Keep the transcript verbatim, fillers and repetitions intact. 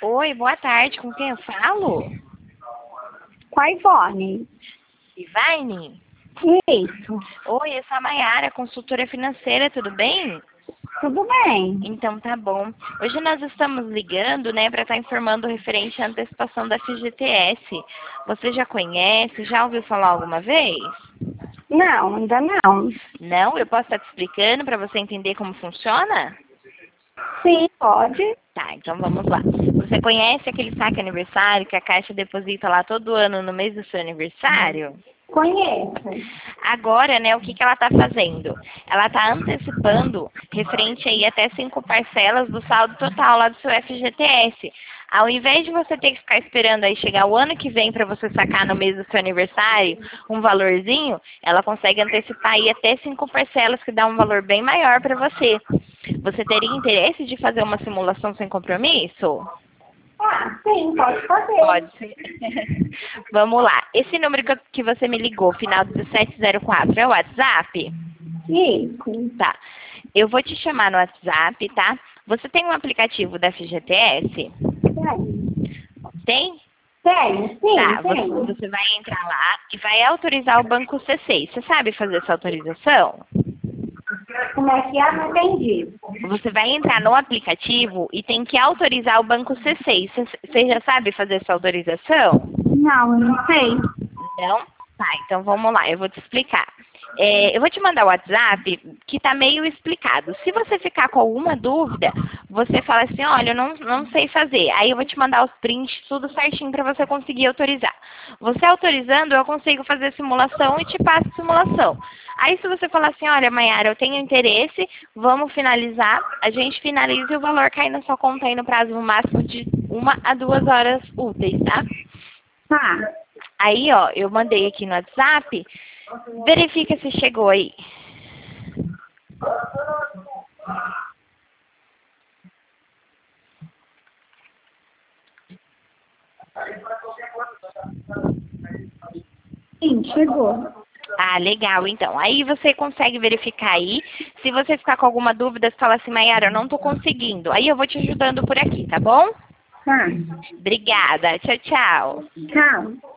Oi, boa tarde. Com quem eu falo? Com a Ivone. Ivane? Isso. Oi, eu sou a Mayara, consultora financeira, tudo bem? Tudo bem. Então tá bom. Hoje nós estamos ligando, né, para estar informando referente à antecipação da F G T S. Você já conhece? Já ouviu falar alguma vez? Não, ainda não. Não? Eu posso estar te explicando para você entender como funciona? Sim, pode. Tá, então vamos lá. Você conhece aquele saque aniversário que a Caixa deposita lá todo ano no mês do seu aniversário? Conheço. Agora, né, o que, que ela está fazendo? Ela está antecipando referente aí até cinco parcelas do saldo total lá do seu F G T S. Ao invés de você ter que ficar esperando aí chegar o ano que vem para você sacar no mês do seu aniversário um valorzinho, ela consegue antecipar aí até cinco parcelas que dá um valor bem maior para você. Você teria interesse de fazer uma simulação sem compromisso? Ah, sim, pode fazer. Pode ser. Vamos lá. Esse número que eu- que você me ligou, final dezessete zero quatro, é o WhatsApp? Isso. Tá. Eu vou te chamar no WhatsApp, tá? Você tem um aplicativo da F G T S? Tem. Tem? Tem, sim, Tá. Você, tem. você vai entrar lá e vai autorizar o banco C seis. Você sabe fazer essa autorização? Como é que é? Não entendi. Você vai entrar no aplicativo e tem que autorizar o banco C seis. Você você já sabe fazer essa autorização? Não, eu não sei. Não? Tá, então vamos lá, eu vou te explicar. É, eu vou te mandar o WhatsApp que tá meio explicado. Se você ficar com alguma dúvida, você fala assim, olha, eu não, não sei fazer. Aí eu vou te mandar os prints, tudo certinho para você conseguir autorizar. Você autorizando, eu consigo fazer a simulação e te passo a simulação. Aí se você falar assim, olha, Mayara, eu tenho interesse, vamos finalizar, a gente finaliza e o valor cai na sua conta aí no prazo máximo de uma a duas horas úteis, tá? Tá. Aí, ó, eu mandei aqui no WhatsApp. Verifica se chegou aí. Sim, chegou. Ah, legal, então. Aí você consegue verificar aí. Se você ficar com alguma dúvida, você fala assim, Mayara, eu não tô conseguindo. Aí eu vou te ajudando por aqui, tá bom? Tá. Obrigada. Tchau, tchau. Tchau.